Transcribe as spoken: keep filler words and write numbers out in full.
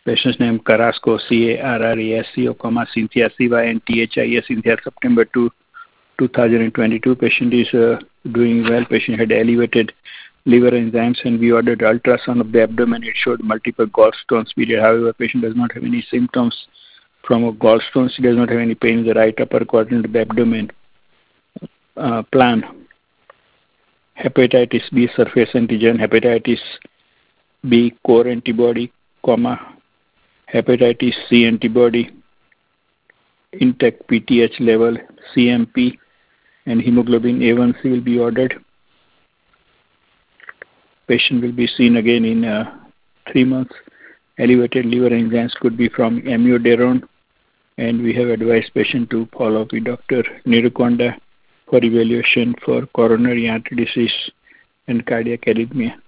Patient's name Carrasco, C A R R A S C O, comma, Cynthia, C Y N T H I A, Cynthia, September second, two thousand twenty-two. Patient is uh, doing well. Patient had elevated liver enzymes, and we ordered ultrasound of the abdomen. It showed multiple gallstones period. However, patient does not have any symptoms from a gallstones. He does not have any pain in the right upper quadrant of the abdomen. Uh, plan. Hepatitis B surface antigen, hepatitis B core antibody, comma, hepatitis C antibody, intact P T H level, C M P, and hemoglobin A one C will be ordered. Patient will be seen again in uh, three months. Elevated liver enzymes could be from amiodarone, and we have advised patient to follow up with Doctor Nirukonda for evaluation for coronary artery disease and cardiac arrhythmia.